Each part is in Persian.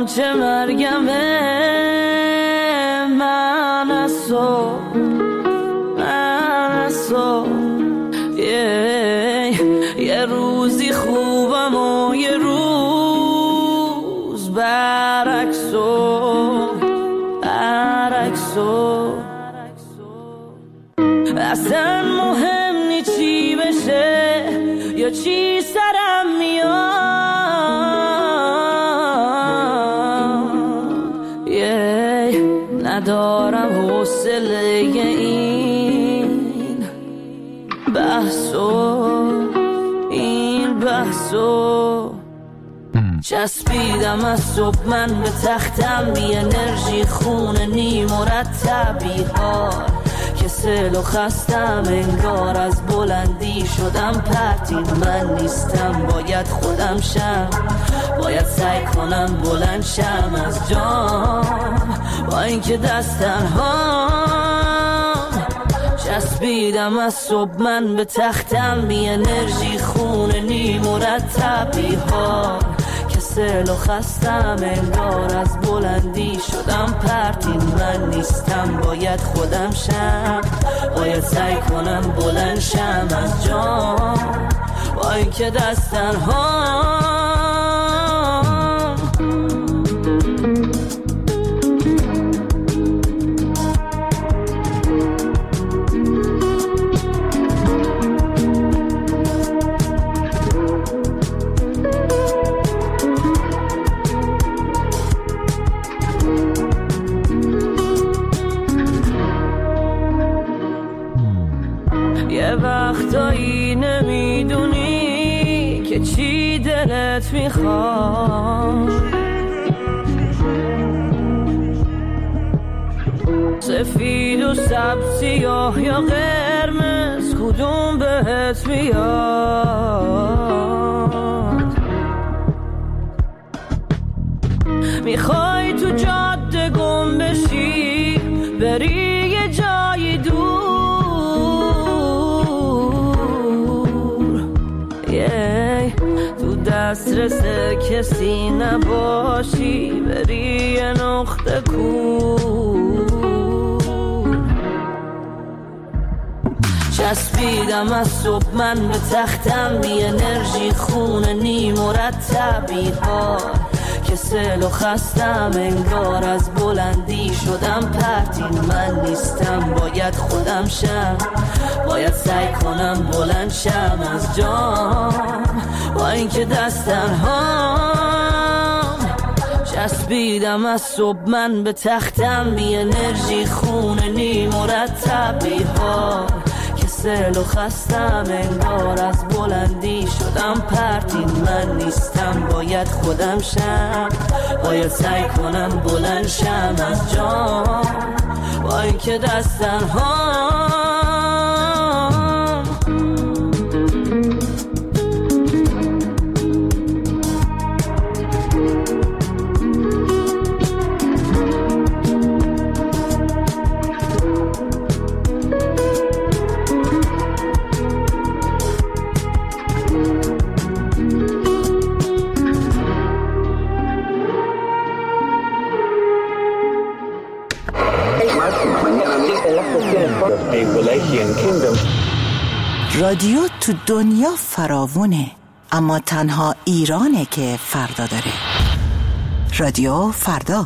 چه مرگمه من از تو یه روزی خوبم و یه روز برعکسو اصلا مهم نی چی بشه یا چی سرم میاد ندارم حوصله این بحثو چسبیدم از صبح من به تختم بی انرژی خونه نی مرتبی ها کسل و خستم انگار از بلندی شدم پرتین من نیستم باید خودم شم باید سعی کنم بلند شم از جام با اینکه دستم چسبیدم از صبح من به تختم بی انرژی خونه نی مرتبی ها کسل و خستم انگار از بلندی شدم پرتین من نیستم باید خودم شم باید سعی کنم بلند شم از جام با اینکه دستن یه وقتایی نمیدونی که چی دلت میخواد سفید و سبز سیاه یا قرمز کدوم بهت میاد میخوای تو جاده گم بشی بری یه جای دور تو دسترس کسی نباشی بری یه نقطه کور چسبیدم از صبح من به تختم بی انرژی خونه نی مرتبی ها کسل و خستم انگار از بلندی شدم پرتین من نیستم باید خودم شم باید سعی کنم بلند شم از جام با اینکه دستن چسبیدم از صبح من به تختم بی انرژی خونه نی مرتبی ها کسل و خستم انگار از بلندی شدم پرتین من نیستم باید خودم شم باید سعی کنم بلند شم از جام با اینکه دستن رادیو تو دنیا فراوونه اما تنها ایرانه که فردا داره. رادیو فردا.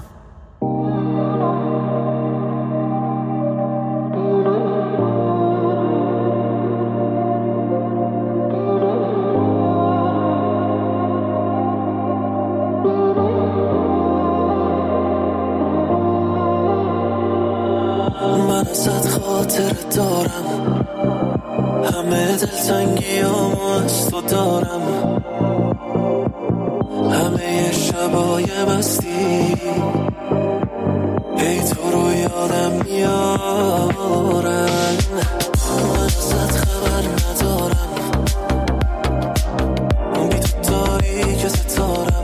من ازت خاطر دارم همه دلتنگیامو از تو دارم همه شبای مستی ای تو رو یادم میارن من ازت خبر ندارم بی تو تاریک ستارم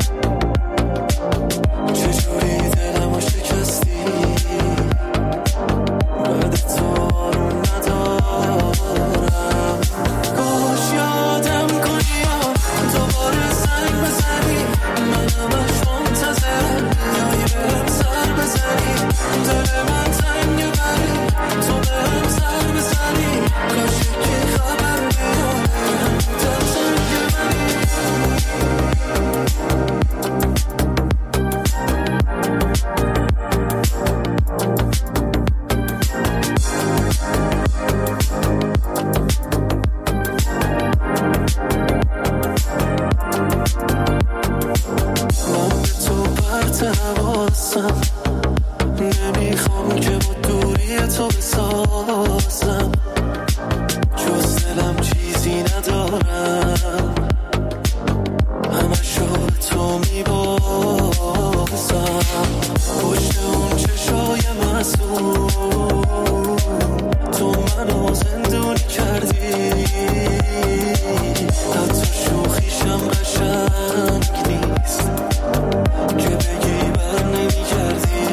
چجوری دلمو شکستی بعد تو آروم ندارم کاش یادم کنی دوباره زنگ بزنی من همش منتظرم حواسم، نمیخوام که با دوری تو بسازم، جز دلم چیزی ندارم، همشو به تو میبازم. پشت اون چشای معصوم تو منو زندونی کردی، حتی شوخیشم قشنگ نیست که بگی بر نمیگردی.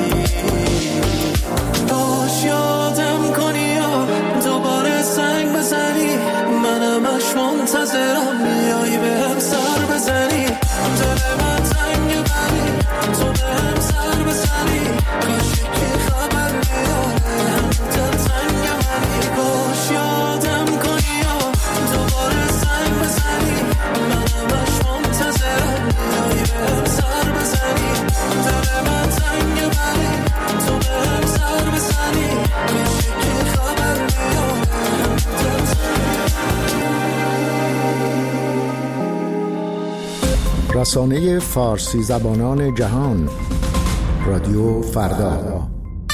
باش یادم کنی یا دوباره سنگ بزنی، منمش منتظرم بیایی بهم سر بزنی. دل من تنگ بری تو بهم سر بزنی، کاش یکی خبر بیاره هم دل تنگ منی. باش یادم کنی یا دوباره سنگ بزنی، منمش منتظرم بیایی بهم سر بزنی. دل من تنگ بری تو بهم سر بزنی، کاش یکی خبر بیاره هم دل رسانه فارسی زبانان جهان، رادیو فردا.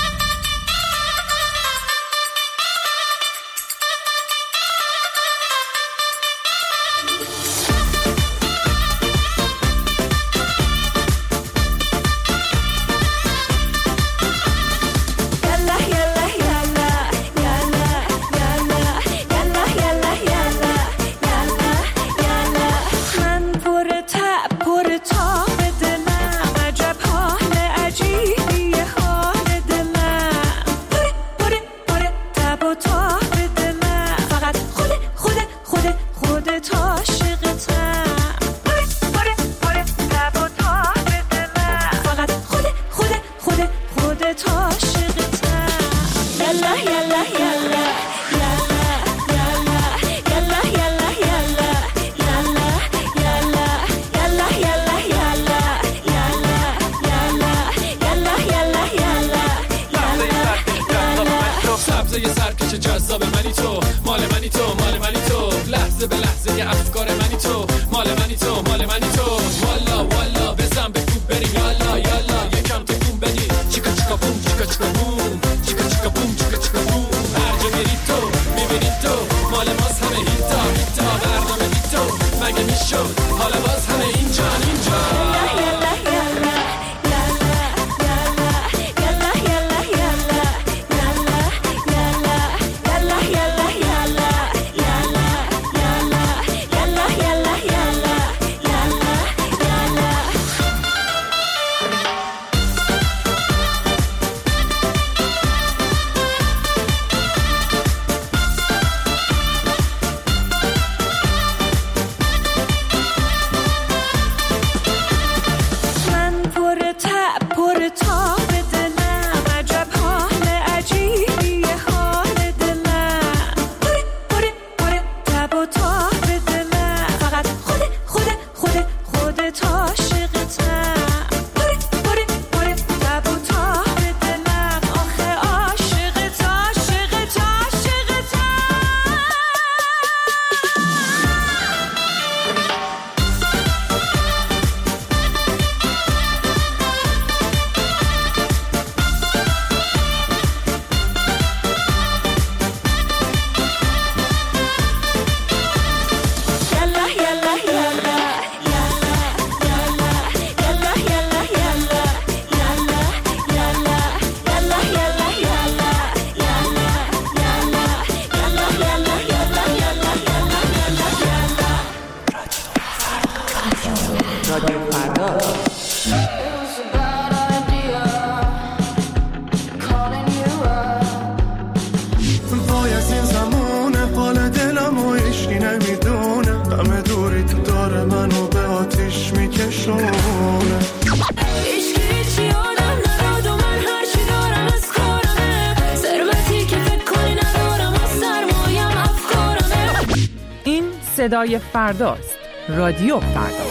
صدای فرداست. رادیو فردا.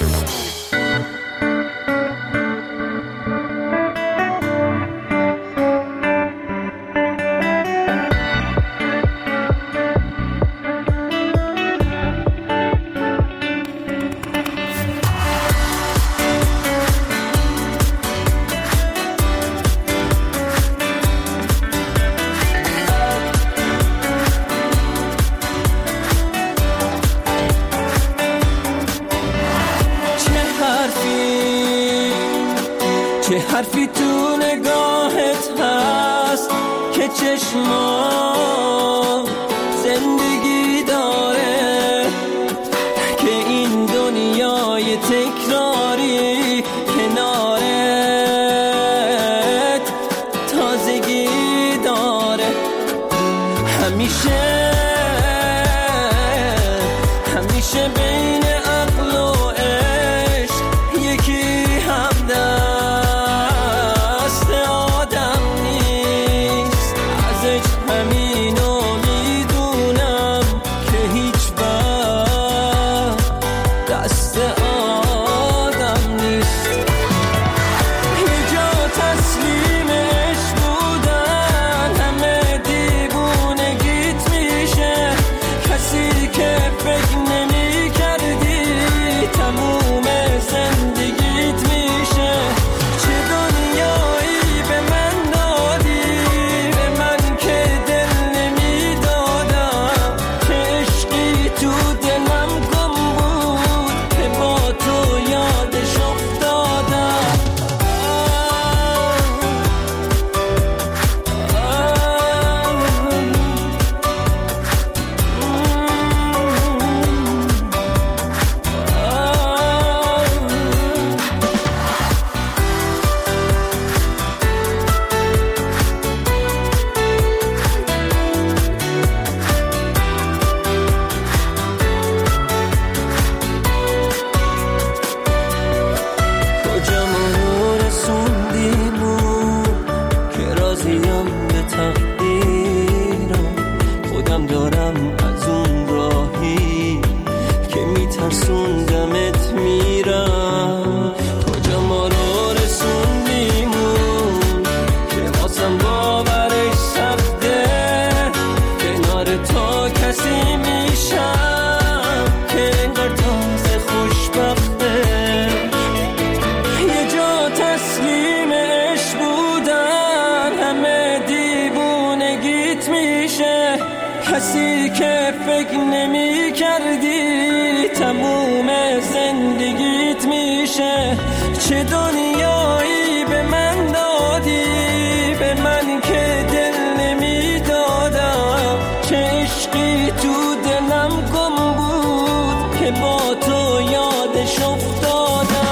چه حرفی تو نگاهت هست که چشما زندگی داره، که این دنیای تکراری کنارت تازگی داره. همیشه بین عقل و عشق یکی همدست آدم نیست. ازش همینو میدونم که هیچ وقت دست آدم نیست. یه جا تسلیم عشق بودن همه دیوونگیت میشه، کسی که فکر نمی کردی تموم زندگیت میشه. چه دنیایی به من دادی، به من که دل نمی دادم، چه عشقی تو دلم گم بود که با تو یادش افتادم. کجا ما رسوندیمون که راضیم به تقدیرم، خودم دارم از اون راهی که میترسوندمت میرم. کجا ما رو رسوندیمون که واسم باورش سخته، کنار تو کسی میشم که انگار تازه خوشبخته. یه جا تسلیم عشق بودن همه دیوونگیت میشه، کسی که فکر نمی کردی تموم زندگیت میشه. چه دنیایی به من دادی، به من که دل نمی دادم، چه عشقی تو دلم گم بود که با تو یادش افتادم.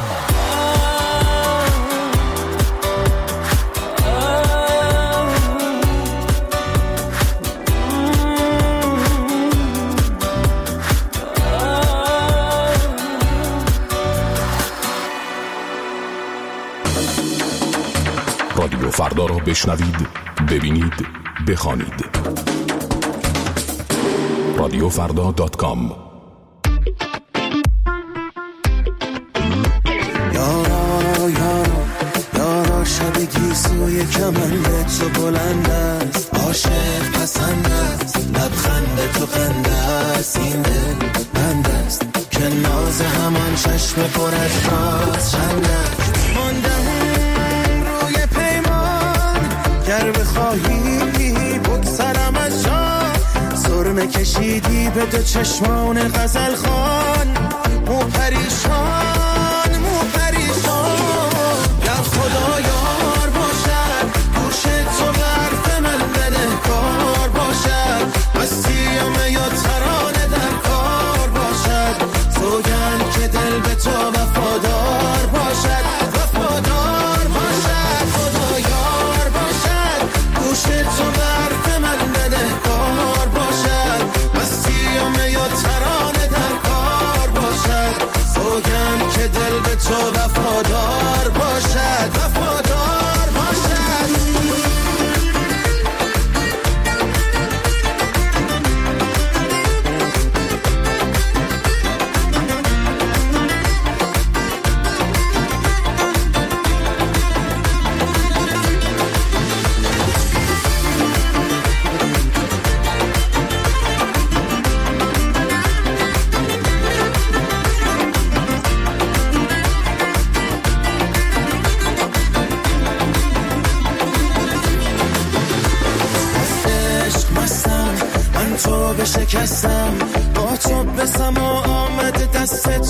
رادیو فردا را بشنوید، ببینید، بخوانید. radiofrda.com. یارا شب گیسوی کمندت تو بلند است، عاشق پسند است، لبخند تو خنده است، این دل بند است که ناز همان چشم پر از راز چند است. ماندم روی پیمان گر بخواهی بگذرم از جان، سرمه کشیدی به دو چشمان غزل خان. مو پریشان گر خدا یار باشد، گوش تو به حرف من بده کار باشد، مسیم یا ترانه در کار باشد، سوگند که دل به تو وفادار باشد، وفادار باشد. خدا یار باشد، گوش تو به حرف من بده کار باشد، مسیم یا ترانه در کار باشد، سوگند که دل به تو وفادار باشد، وفادار باشد.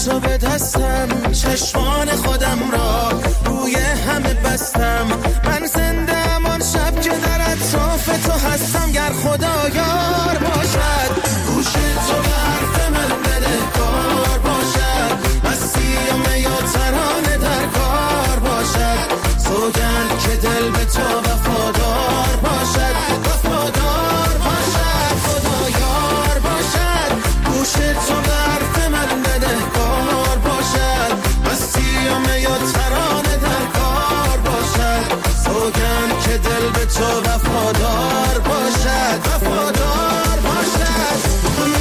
تو به دستم، چشمان خودم را روی همه بستم. من زنده ام آن شب که در اطراف تو هستم. گر خدا یار باشد، گوش تو به حرف من بدهکار باشد. مسیح یا ترانه در کار باشد. سوگند که دل به تو وفادار باشد. وفادار باشد، خدا یار باشد. گوش تو به حرف من بدهکار باشد. مسیح یا ترانه در کار باشد. سوگند که دل به تو وفادار باشد. وفادار باشد.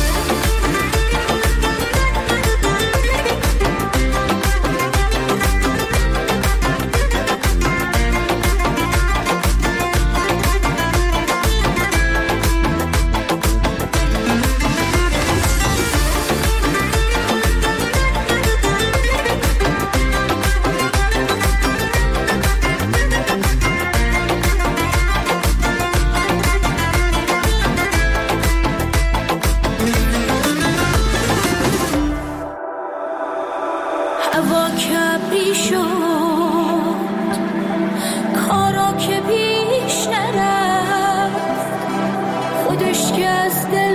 هوا کبری شد، کارا که پیش نرفت، خودش که از دل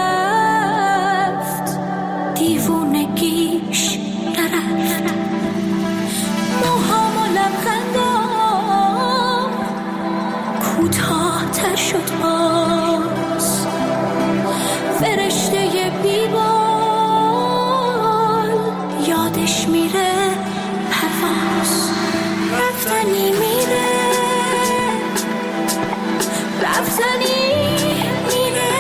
رفت، دیوونگیش نرفت. موهام و لبخندام کوتاه تر شد باز، فرشته بیبال یادش میره پرواز. رفتنی میره، رفتنی میره،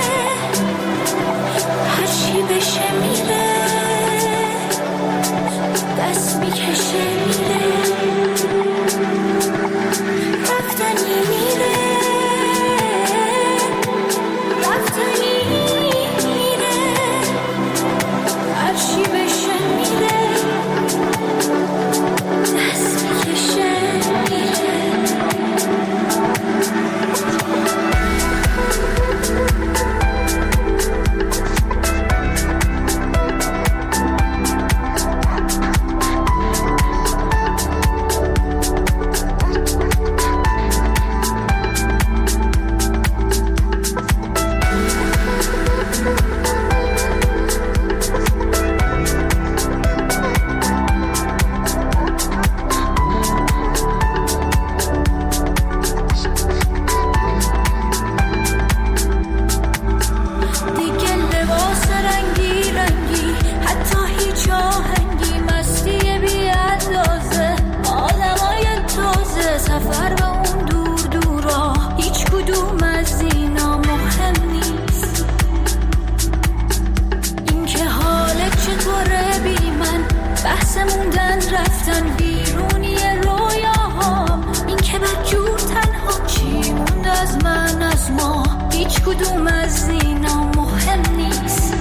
هرچی بشه میره، دست میکشه میره. رفتنی میره، رفتنی میره، هرچی بشه میره، دست میکشه میره. کدوم از اینا مهم نیست.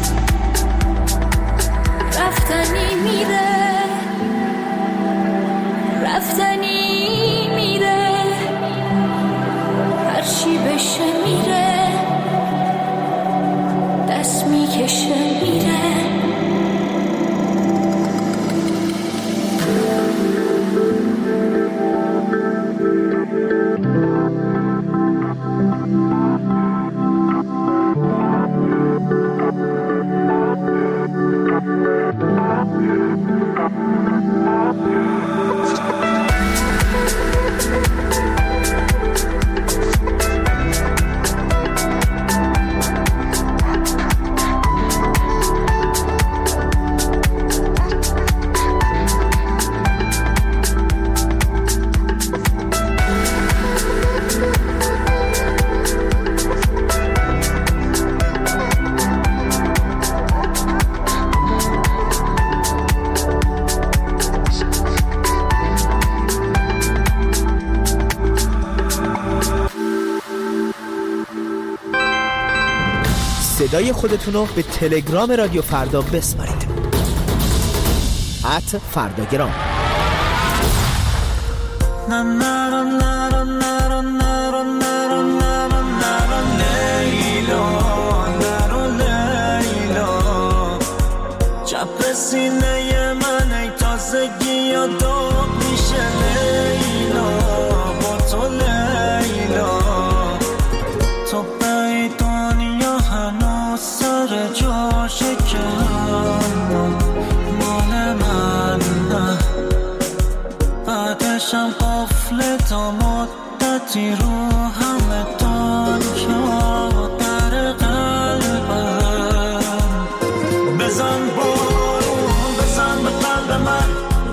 رفتنی میره، رفتنی میره، هرچی بشه میره، دست میکشه میره. صدای خودتونو به تلگرام رادیو فردا بسپارید. @فرداگرام. لیلا چپ سینه دنیا داغ میشه لیلا با تو لیلا تو به دنیا هنوز سر جاشه که مال من نه بعدشم قفل تا مدتی رو همه دنیا در قلبم بزن بارون بزن به قلب من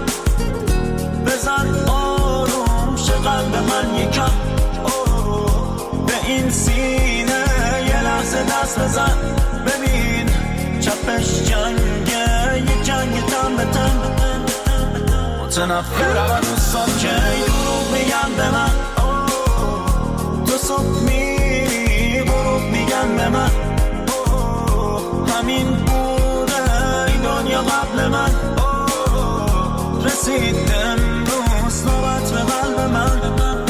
بزن آروم شه قلب من یکم به این سینه یه لحظه دست بزن ببین چپش جنگه یه جنگ تن به تن متنفرم از دوستان که دروغ میگن به من تو صبح میری غروب میگن به من همین بوده این دنیا قبل من رسید امروز نوبت به قلب من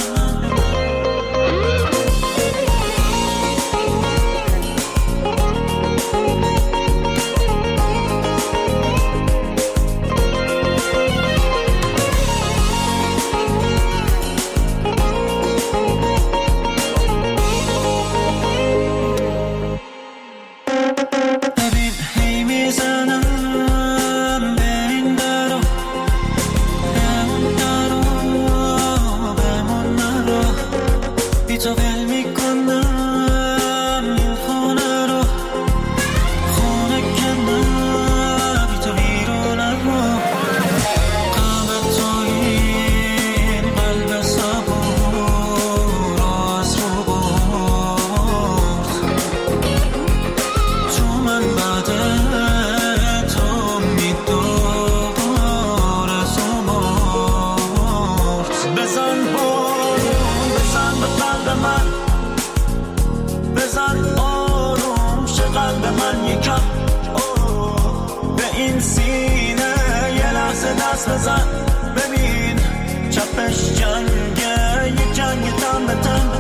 بزن ببین چپش جنگه یه جنگ تن به تن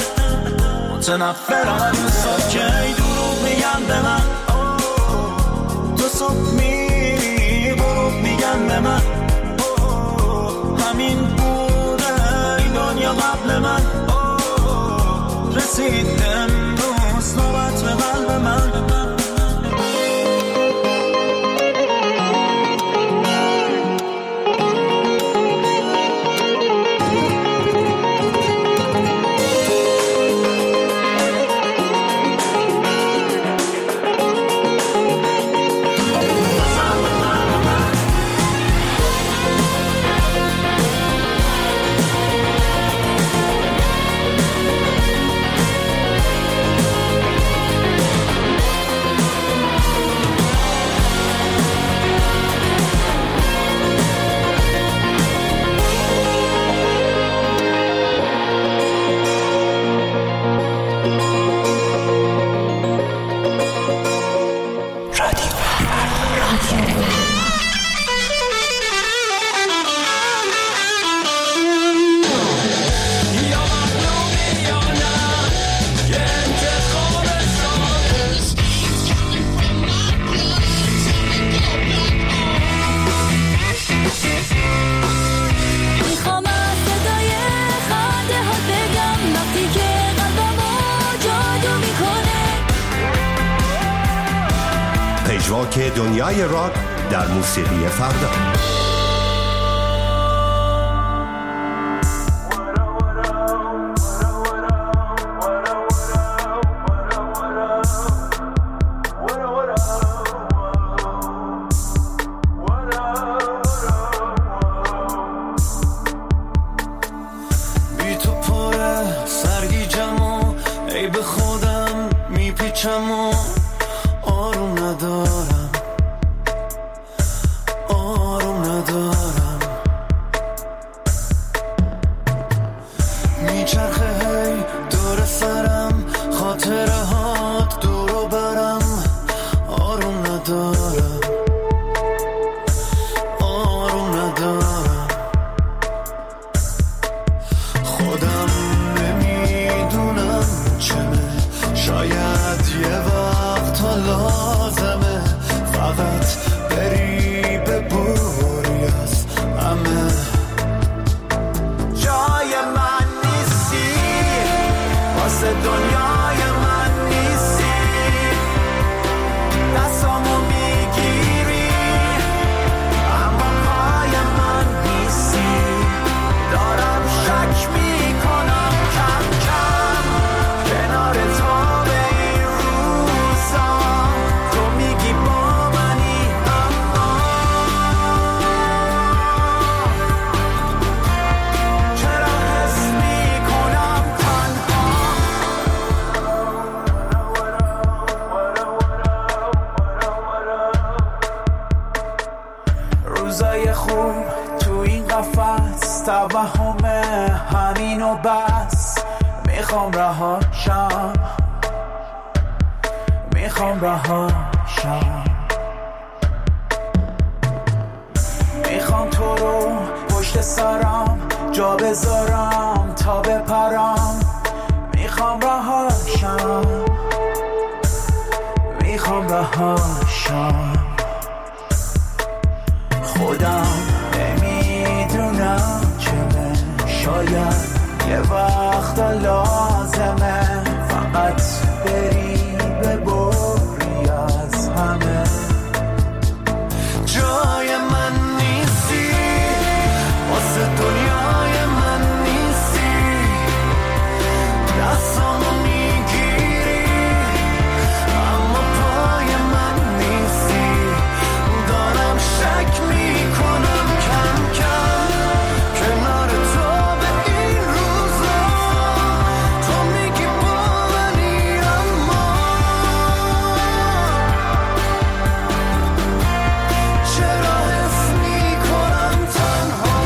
متنفرم دوستان که دروغ میگن به من تو صبح میری غروب میگن به من همین بوده این دنیا قبل من رسید امروز نوبت به قلب من که دنیای راک در موسیقی فردا. بی تو پره سرگیجم و ای به خودم میپیچم و آروم ندارم روزای خوب تو این قفس توهمه همین و بس. میخوام رهاشم، میخوام رهاشم، میخوام تو رو پشت سرم جا بذارم تا بپرم. میخوام رهاشم، میخوام رهاشم. خودم نمیدونم چمه، شاید یه وقت لازمه فقط بری ببری از همه. جای من نیستی، واسه دنیای من نیستی. دستامو میگیری اما پای من نیستی. دارم شک میکنم کم کم کنار تو به این روزا. تو میگی با منی اما چرا حس میکنم تنها.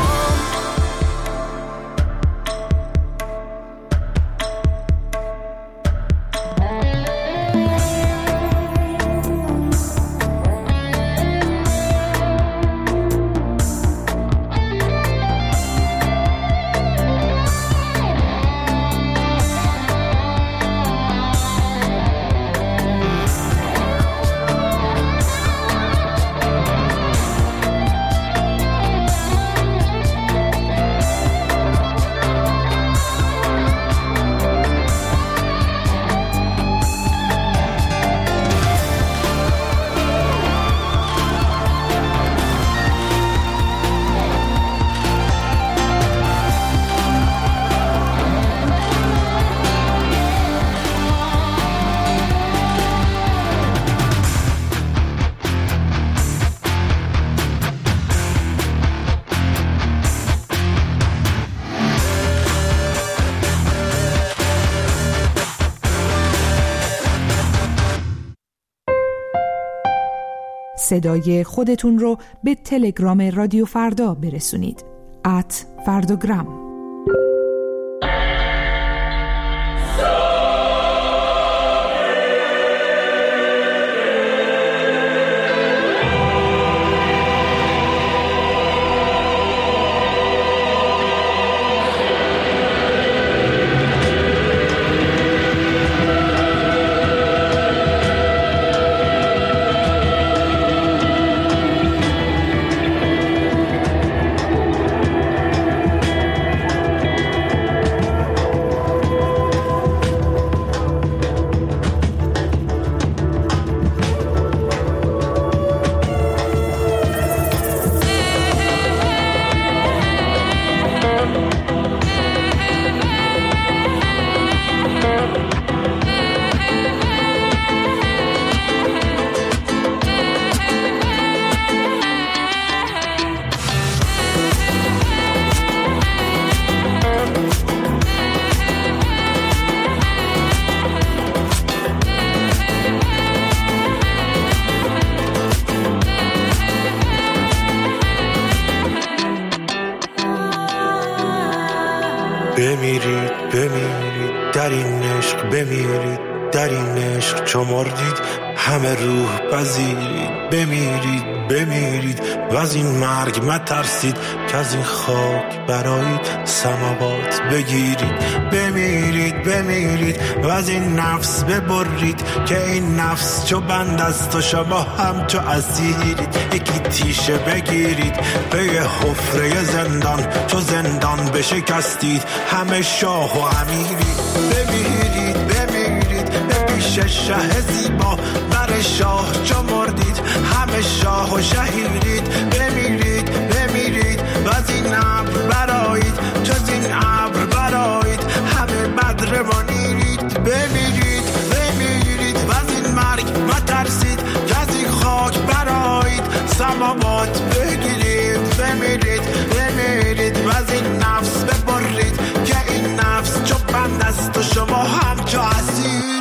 صدای خودتون رو به تلگرام رادیو فردا برسونید. @فرداگرام. بمیرید بمیرید در این عشق، بمیرید در این عشق چو مردید همه روح پذیرید. بمیرید بمیرید و از این مرگ مترسید که از این خاک برایید سماوات بگیرید. بمیرید بمیرید و از این نفس ببرید که این نفس چو بند است و شما هم چو اسیرید. یکی تیشه بگیرید به یه حفره زندان، چو زندان بشکستید همه شاه و امیرید. بمیرید بمیرید به پیش شه زیبا، بر شاه چو مردید همه شاه و شهیرید. بمیرید بمیرید و از این ابر برایید، چو از این ابر برایید همه بدر وانیرید. بمیرید بمیرید و از این مرگ مترسید که از این خاک برایید سماوات بگیرید. بمیرید بمیرید و از این نفس ببرید که این نفس چو بند است و شما هم چو اسیرید.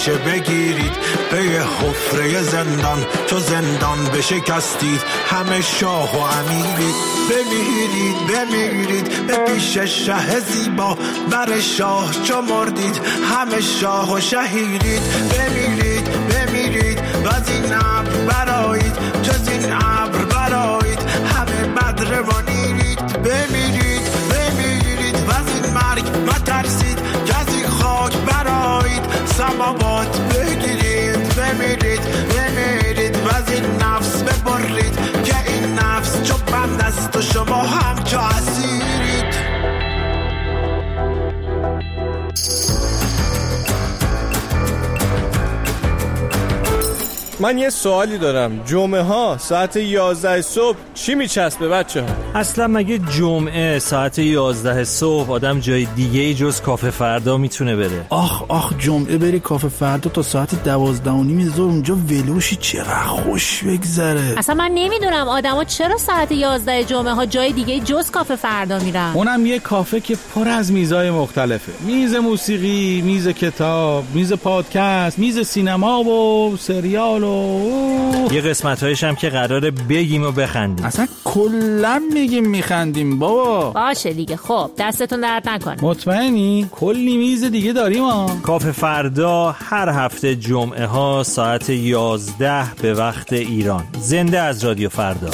ریشه بگیرید به یه حفره زندان، چو زندان بشکستید همه شاه و امیرید. بمیرید بمیرید به پیش شه زیبا، بر شاه چو مردید همه شاه و شهیرید. بمیرید بمیرید و از این ابر برایید، جز این ابر برایید همه بدر و نیرید. بمیرید بمیرید و از این مرگ مترسید، که از این خاک برایید سماوات بگیرید. بمیرید بمیرید و از این نفس ببرید، که این نفس چو بند است و شما هم چو اسیرید. من یه سوالی دارم، جمعه ها ساعت 11 صبح چی میچسبه بچه ها؟ اصلا مگه جمعه ساعت 11 صبح آدم جای دیگه جز کافه فردا میتونه بره؟ آخ جمعه بری کافه فردا تا ساعت 12:30 ظهر اونجا ولوشی، چقدر خوش بگذره. اصلا من نمیدونم آدما چرا ساعت 11 جمعه ها جای دیگه جز کافه فردا میرن. اونم یه کافه که پر از میزای مختلفه، میز موسیقی، میز کتاب، میز پادکست، میز سینما و سریال و یه قسمت‌هایش هم که قراره بگیم و بخندیم. اصلا کلا میگیم میخندیم بابا. باشه دیگه، خب دستتون درد نکنه. مطمئنی؟ کلی میز دیگه داریم ها. کافه فردا هر هفته جمعه ها ساعت 11 به وقت ایران. زنده از رادیو فردا.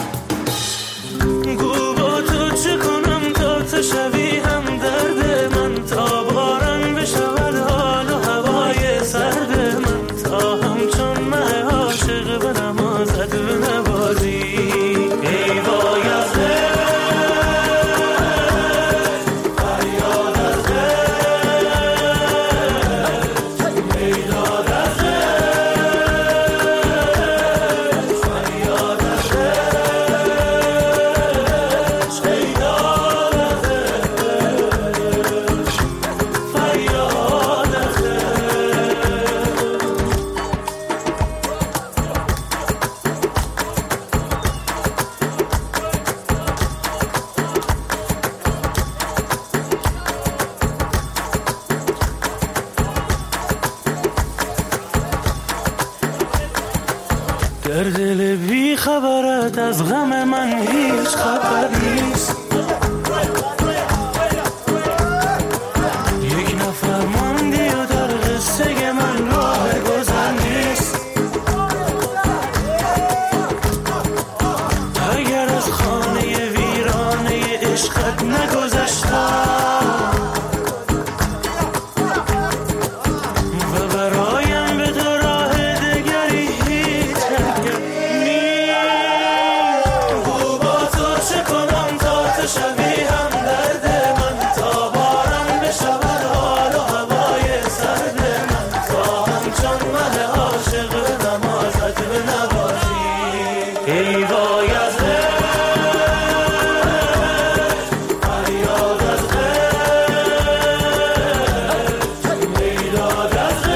با تو چه کنم تا تو شوی هم درد من، تا باران بشود حال و هوای سرد من، تا همچون مه عاشق به نمازت بنوازی. ای وای از فریاد از میداد از فریاد از در دل بی خبرت از غم من هیچ خبر نیست. یک نفر ماندی و در قصه من راه گذر نیست. اگر از خانه ویرانه عشقت نگذشتم و برایم به تو راه دگری هیچ با تو چه کنم تا تو شوی هم درد من، تا باران بشود حال و هوای سرد من، تا همچون مه عاشق به نمازت بنوازی. ای وای از فریاد از میداد از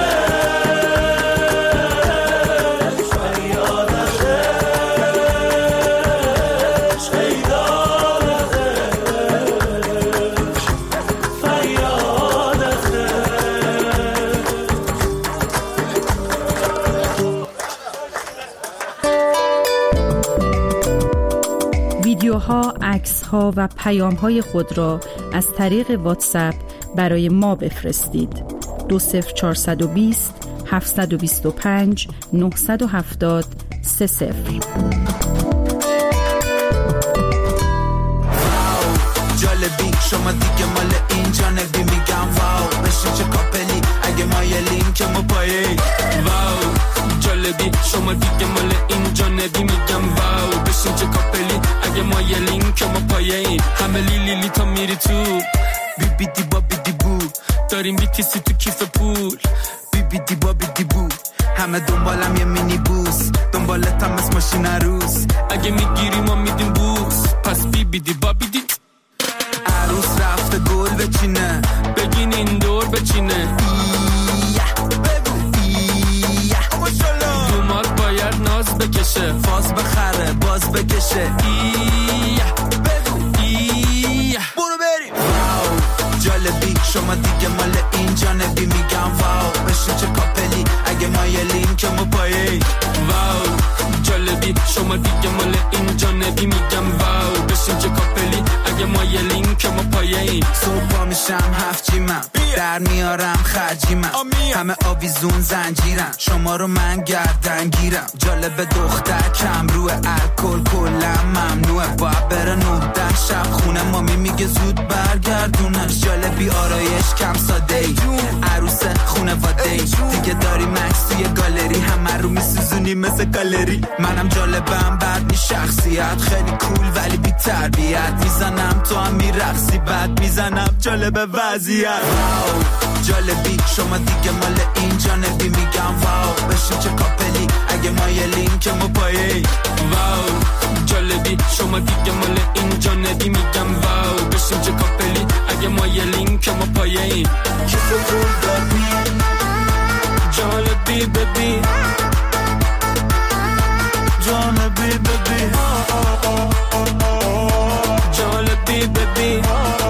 فریاد از میداد از فریاد از ویدیوها، عکس‌ها و پیام‌های خود را از طریق واتساپ برای ما بفرستید. 20420 725 970 30. جالبی شما دیگه مال این جانبی، میگم واو بشین چه کاپلی اگه مایلین که ما پایه. واو جالبی شما دیگه مال این جانبی، میگم واو بشین چه کاپلی اگه مایلین که ما پایه. همه لیلی تا میری تو بی بی دی با بی دی بو، داریم بیتیسی تو کیف پول. بی بی دی با بی دی بو، همه دنبالم یه مینی بوس، دنبالتم از ماشین عروس. اگه میگیری ما میدیم بوس، پس بی بی دی با بی دی. عروس رفته گل بچینه، بگین این دور بچینه. دومات باید ناز بکشه، فاز بخره باز بکشه. برو بریم. واو جالبی شما دیگه مال این جانبی، میگم واو بشین چه کاپلی و پایه. واو جالبی شما دیگه مال این جانبی، میگم واو بشین چه کاپلی اگه مایلین که ما پایه این. صبح پا میشم 7 جیمم در میارم خرجیمم، همه آویزون زنجیرم، شما رو من گردن گیرم. جالب دختر کم روی الکل کلم ممنوعه، باید بره 9 شب خونه مامی میگه زود برگردونش. جالبی آرایش کم ساده ای، عروس خونواده ای، دیگه داری مکس توی گالری، همه رو میسوزونی مثل گالری. منم جالبم بعد می شخصیت، خیلی کول ولی بی تربیت، میزنم تو هم میرقصی بعد میزنم جالب وضعیت. واو جالبی شما دیگه مال این جانبی، میگم واو بشین چه کاپلی اگه مایلین که ما پایه. واو جالبی شما دیگه مال این جانبی، میگم واو بشین چه کاپلی اگه مایلین که ما پایه این. جالبی ببین جالبی ببین جالبی ببین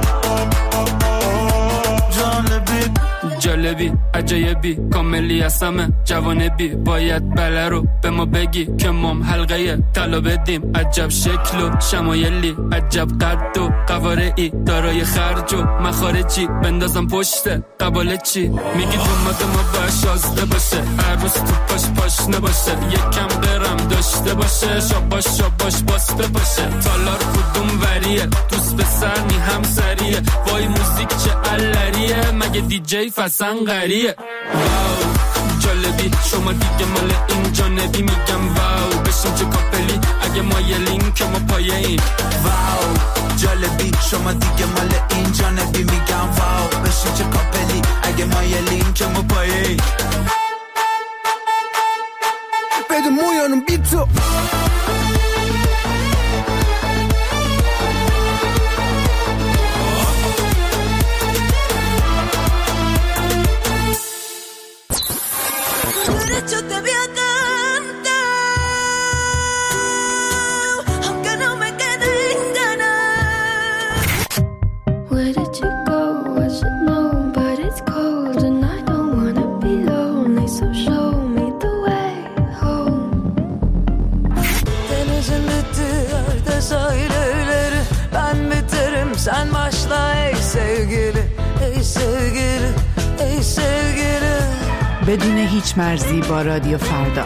جالبی عجایبی کاملی هستم جوانبی، باید بله رو به ما بگی که مام حلقه طلا بدیم. عجب شکل و شمایلی، عجب قد و قوارعی، دارای خرج و مخارجی، بندازم پشت قباله چی؟ میگی دومات ما باید شازده باشه، عروس تو پاش نباشه، یکم برم داشته باشه، شاباش باسته باشه. تالار کدوم وریه دوست به سرمی هم سریه، وای موزیک چه علریه، مگه دیجی فسن غریه. واو جالبی شما دیگه مال این جانبی، میگم واو بشین چه کاپلی اگه مایلین که ما پایه این. واو جالبی شما دیگه مال این جانبی، میگم واو بشین چه کاپلی اگه مایلین که ما پایه این. بده مویانم بی تو Yo te voy a cantar, aunque no me queden ganas. Where did you go? I should know, but it's cold and I don't wanna be lonely, so show me the way home. Denizin bitti sahilleri, ben biterim sen başla ey sevgili, ey sevgili, ey sevgili. بدون هیچ مرزی با رادیو فردا.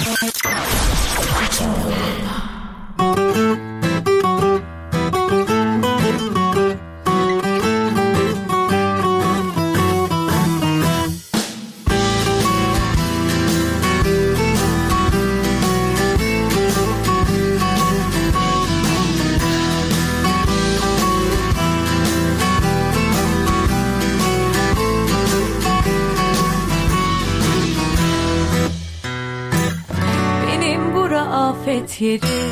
Yeri.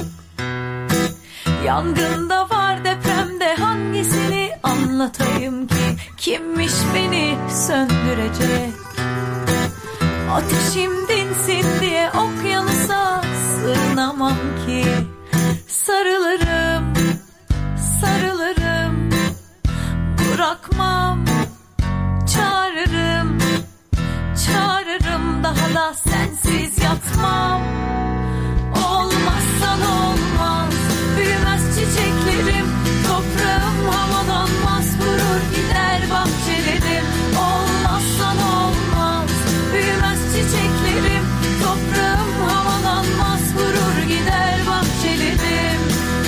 Yangında var depremde hangisini anlatayım ki, kimmiş beni söndürecek? Ateşim dinsin diye okyanusa sığınamam ki, sarılırım, sarılırım, bırakmam, çağırırım, çağırırım, daha da sensiz yatmam. Olmazsan olmaz, büyümez çiçeklerim, toprağım havalanmaz, vurur gider bahçelerim. Olmazsan olmaz, büyümez çiçeklerim, toprağım havalanmaz, vurur gider bahçelerim.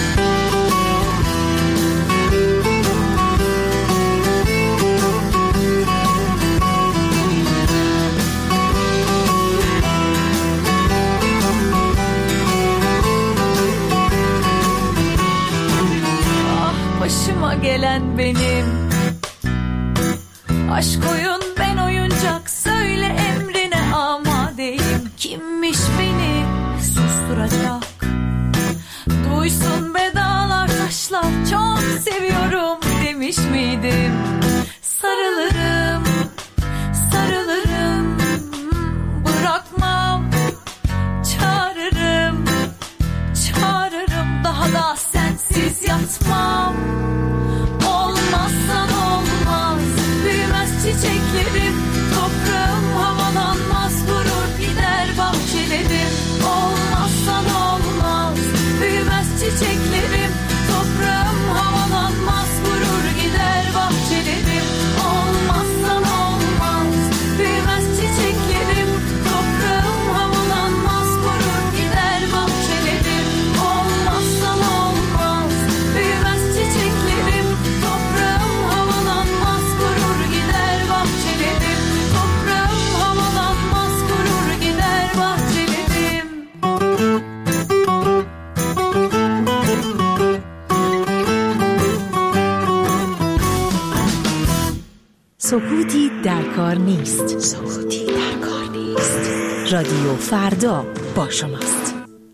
Başıma gelen benim, aşk oyun ben oyuncak, söyle emrine amadeyim. Kimmiş beni susturacak? Duysun be dağlar taşlar, çok seviyorum demiş miydim? Sarılırım, sarılırım, bırakmam, çağırırım, çağırırım, daha da sensiz yatmam. Olmazsan olmaz, büyümez çiçeklerim, toprağım havalanmaz, vurur gider در کار نیست. رادیو فردا با شماست.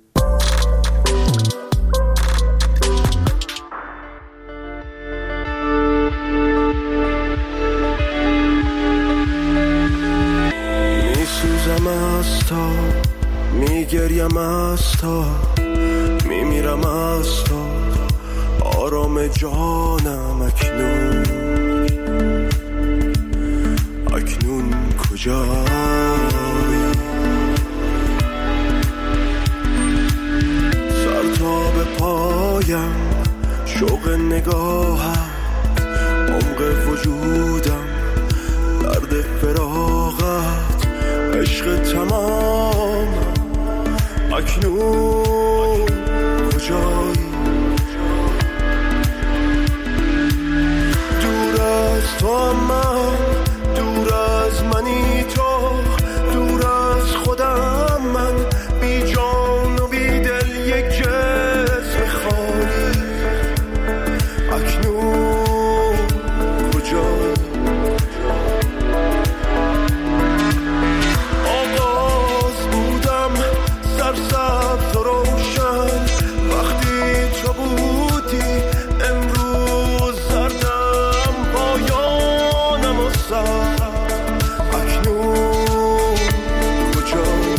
میسوزم از تا، میگریم از تا، میمیرم از تا، آرام جانم اکنون کجایی؟ سر تا به پایم شوق نگاهم، عمق وجودم درد فراغت، عشق تمام اکنون کجایی؟ دور از تو هم من، دور از منی تو، دور از خودم من، بی جان و بی دل یک جسم خالی اکنون کجایی؟ آغاز بودم سرسبز و روشن، وقتی تو بودی، امروز زردم پایانم و سر اکنون کجایی؟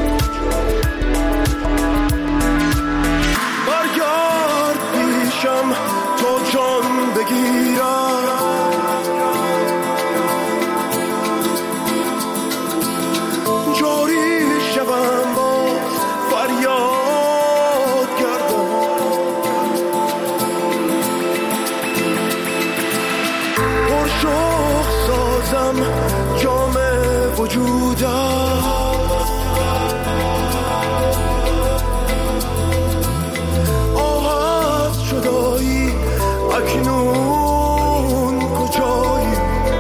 برگرد پیشم تا جان بگیرم، جاری شوم باز فریاد گردم، پرشوق سازم جام وجودم، آه از جدایی اکنون کجایی؟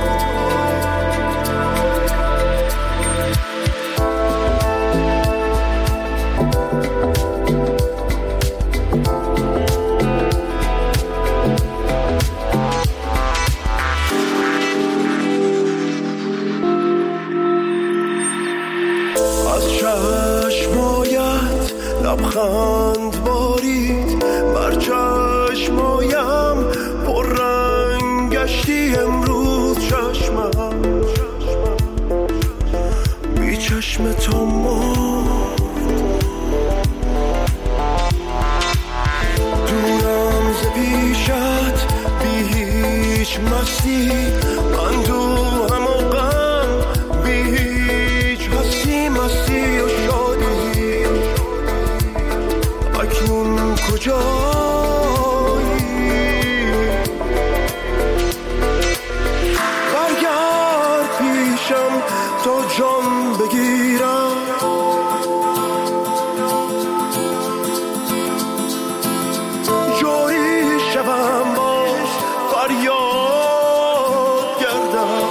از چشمایت لبخند بارید، بر چشمایم پر رنگ گشتی امروز چشمم، بی چشم تو ماند، دورم ز پیشت بی هیچ مستی، اندوهم و غم بی هیچ هستی، مستی و شادی اکنون کجایی؟ برگرد پیشم تا جان بگیرم، جاری شوم باز فریاد گردم،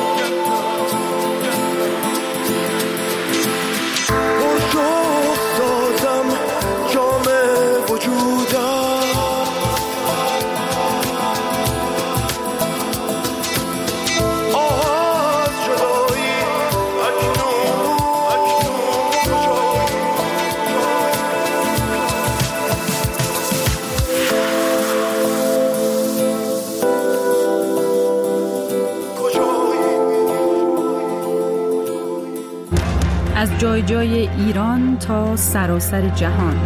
پرشوق سازم جام وجودم، آه از جدایی اکنون از جای جای ایران تا سراسر جهان.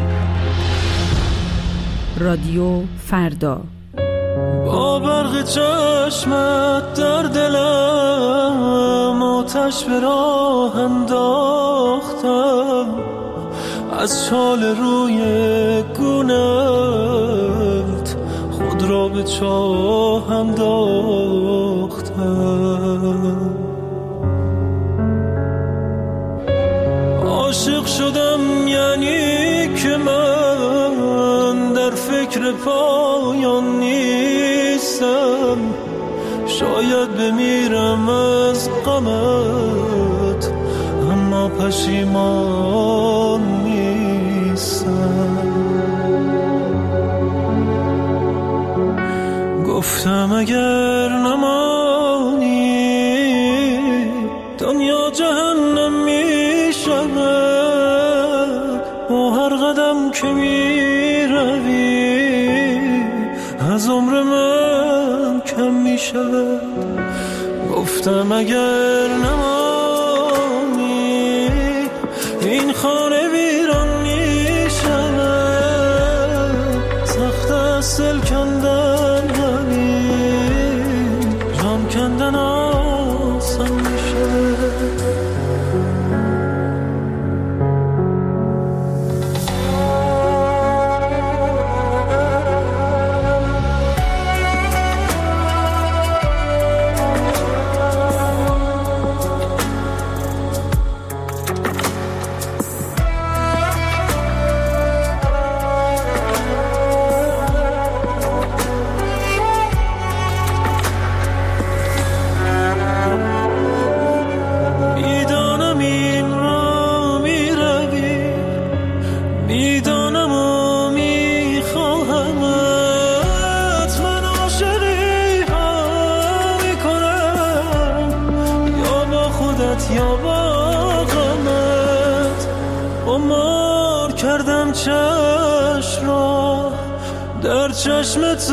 رادیو فردا. با برق چشمت در دلم آتش به راه انداختم، از چال روی گونت خود را به چاه انداختم. عاشق شدم یعنی که من در فکر پایان نیستم، شاید بمیرم از غمت اما پشیمان نیستم. گفتم اگر نمانی قدم که می روی از عمر من کم می شود. گفتم اگر نمانی این خانه ویران می شود. سخت است دل کندن ولی جان کندن آسان می شود. یا با غمت عمر کردم چشم را در چشم تو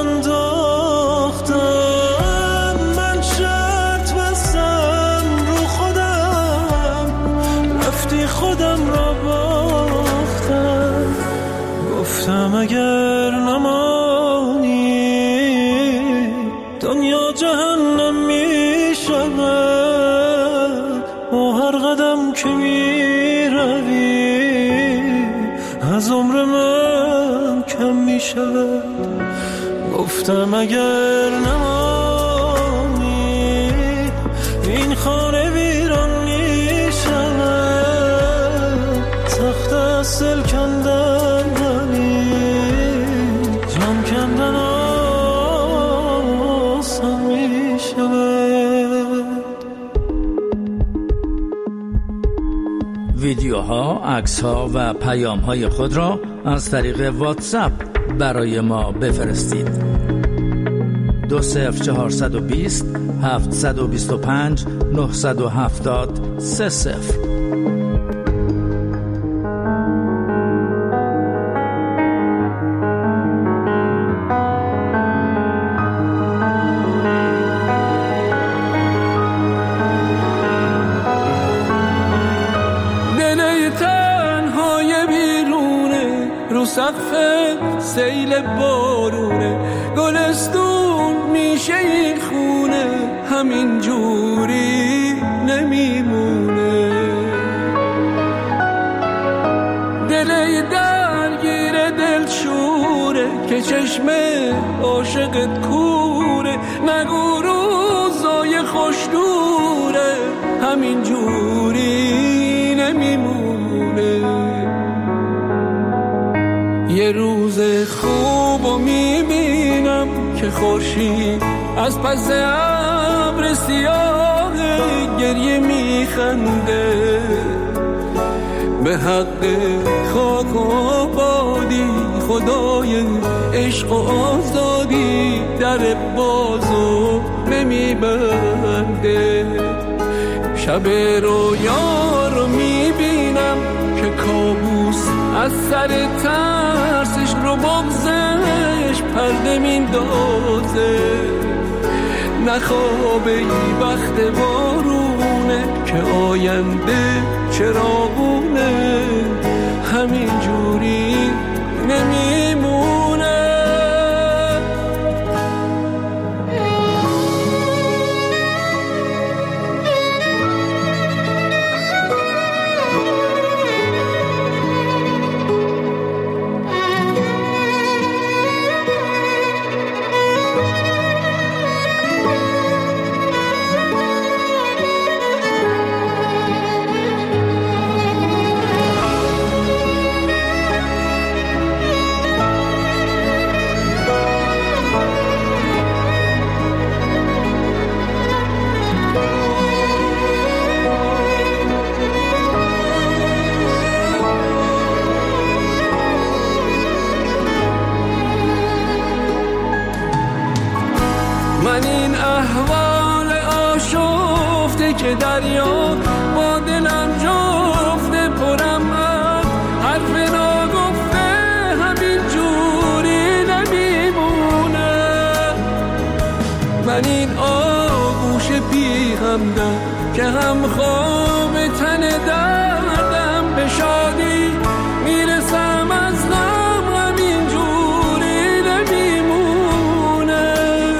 انداختم. من شرط بستم رو خودم رفتی خودم را باختم. گفتم اگر نمانی دنیا جهنم می شود. با هر قدم که می روی از عمر من کم می شود. گفتم اگر نمانی این خانه ویران می شود. سخت است دل کندن ولی جان کندن آسان می شود. ویدیوها، عکس‌ها و پیام‌های خود را از طریق واتساپ برای ما بفرستید. 20420 725 970 30. سقف سیل بارونه گلستون میشه این خونه همین جوری نمیمونه. دل درگیر دل شوره که چشم عاشقت کوره. نگو روزای خوش دوره همین جوری نمیمونه. یه روز خوبو میبینم که خورشید از پس ابر سیاه گریه میخنده. به حق خاک و آبادی خدای عشق و آزادی در بازو نمیبنده. شب رویا رو میبینم که کابوس از سر ترسش رو بغزش پرده میندازه. نخوابه ای وقت بارونه که آینده چراغونه همین جوری نمیمونه. من این احوال آشفته که دریا با دلم جفته پرم حرف که هم خواب تن دردم به شادی میرسم از غم همینجوری نمیمونه.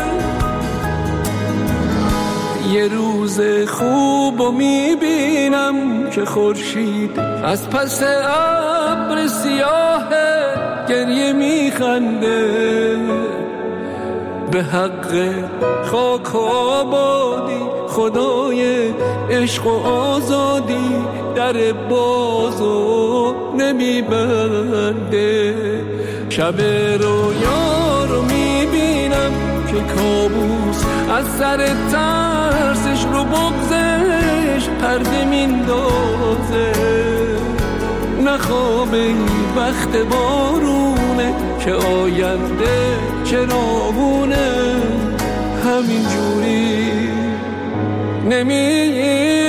یه روز خوب و میبینم که خورشید از پس ابر سیاه گریه میخنده، به حق خاک و آبادی خدای عشق و آزادی در بازو نمیبنده. شب رویا رو میبینم که کابوس از سر ترسش رو بغزش پرده میندازه. نخوابه وقت بارونه که آینده چراغونه، همینجوری نمیمونه.